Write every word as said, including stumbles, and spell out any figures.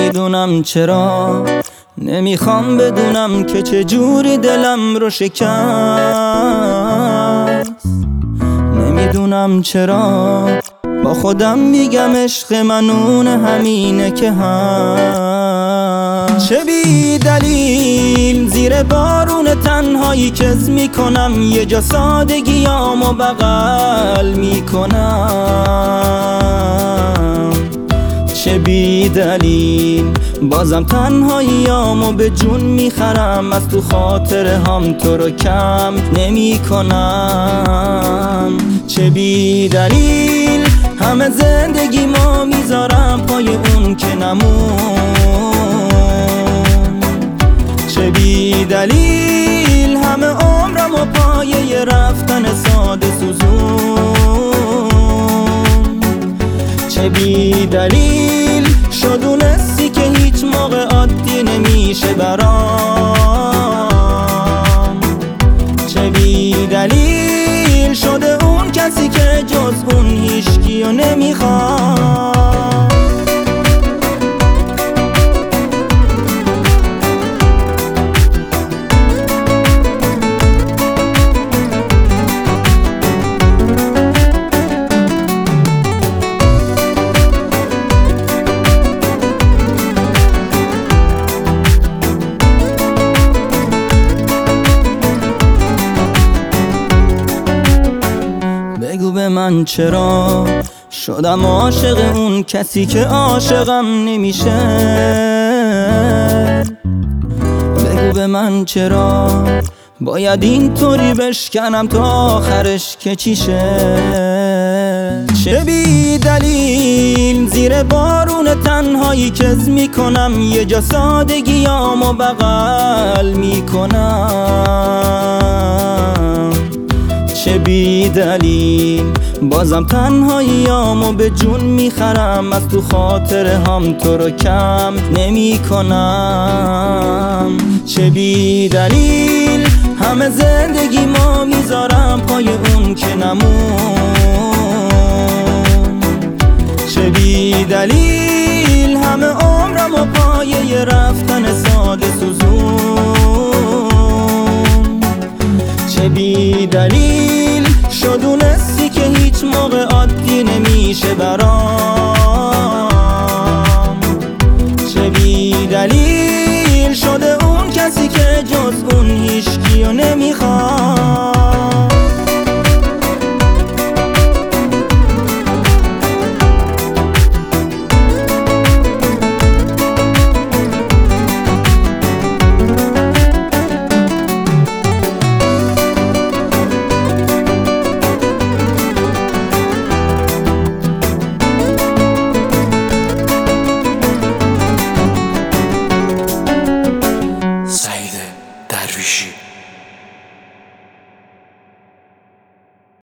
نمیدونم چرا، نمیخوام بدونم که چجوری دلم رو شکست. نمیدونم چرا با خودم میگم عشق من اون همینه که هست. چه بی دلیل زیر بارون تنهایی کز میکنم، یه جا سادگیامو بغل میکنم. چه بی دلیل بازم تنهاییامو به جون میخرم، از تو خاطره هم تو رو کم نمی کنم. چه بی دلیل همه زندگی ما میذارم پای اون که نمون. چه بی دلیل همه عمرم و پایه رفتن ساده سوزون. چه بی دلیل شدونستی که هیچ موقع عادی نمیشه برام. چه بی دلیل شده اون کسی که جز اون هیچکیو نمیخواد. بگو به من چرا شدم عاشق اون کسی که عاشقم نمیشه. بگو به من چرا باید اینطوری بشکنم تا آخرش که چیشه. چه بی دلیل زیر بارون تنهایی کز میکنم، یه جا سادگیامو بغل میکنم. چه بی دلیل بازم تنهاییامو به جون میخرم، از تو خاطره هم تو رو کم نمی کنم. چه بی دلیل همه زندگی ما میذارم پای اون که نمون. چه بی دلیل همه عمرم و پایه رفتن ساده سوزون. چه بی دلیل شدونستی که هیچ موقع عادی نمیشه برام. چه بی دلیل شده اون کسی که جز اون هیچکیو نمیخواد.